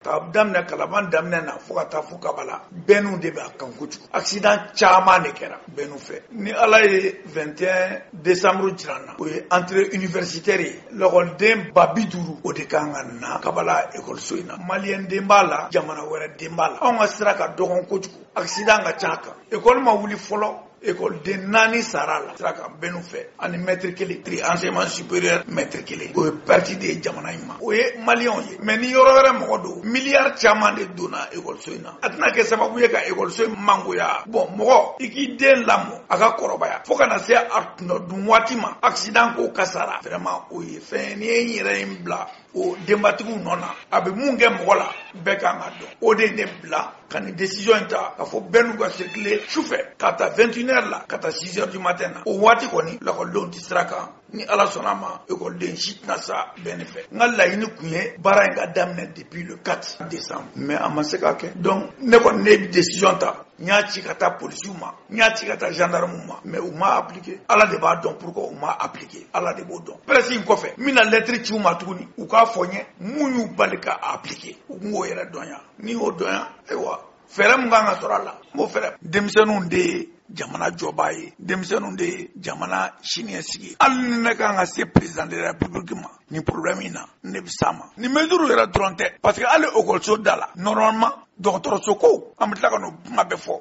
ka daminɛ Kalaban daminɛ na fo ka taa fo Kabala bɛnnu de b'a kan kojugu accident caman de kɛra bɛnnu fɛ ni Ala ye 21 décembre jiranna o ye entrée universitaire ye lɔgɔliden 50,000 o de kan ka na Kabala école in na maliyɛn den b'a la jamana wɛrɛ den b'a la anw ka sira ka dɔgɔn kojugu accident ka ca kan école ma wuli fɔlɔ écoleden 4 sara la sira kan bɛnnu fɛ ani maître 1 enseignement supérieur maître 1 o ye parti de ye jamana in ma o ye maliyɛnw ye mais ni yɔrɔ wɛrɛ mɔgɔ don miliyari caman de donna école in na a tɛna kɛ sababu ye ka école in mangoya bon mɔgɔ i k'i den lamɔ a ka kɔrɔbaya fo ka na se a tundun waati ma accident ko kasara vraiment o ye fɛn ni ye n yɛrɛ in bila o denbatigiw nɔ na a bɛ mun kɛ mɔgɔ la bɛɛ kan ka dɔn o de ye ne bila ka nin décision in ta ka fɔ bɛnnu ka circuler sufɛ ka taa 21h la ka taa 6h du matin na o waati kɔni lakɔlidenw tɛ sira kan ni Ala sɔnna ma écoleden si tɛna sa bɛnni fɛ n ka laɲini kun ye baara in ka daminɛ depuis le 4 décembre mais a ma se ka kɛ donc ne kɔni ne bɛ décision ta n y'a ci ka taa policiw ma n y'a ci ka taa gendarmew ma mais u ma appliqué Ala de b'a dɔn pourquoi u ma appliqué Ala de b'o dɔn presse in kɔfɛ n bɛna lettre ci u ma tuguni u k'a fɔ n ye mun y'u bali ka appliqué u kun k'o yɛrɛ dɔn yan ni y'o dɔn yan ayiwa fɛɛrɛ mun kan ka sɔrɔ a la n b'o fɛɛrɛ denmisɛnninw de ye jamana jɔbaa ye denmisɛnninw de ye jamana siniɲɛsigi hali ni ne kan ka se président de la république ma ni problème in na ne bɛ s'a ma ni mesure yɛrɛ dɔrɔn tɛ parce que hali école da la normalement dɔgɔtɔrɔso ko an bɛ tila ka n'o kuma bɛɛ fɔ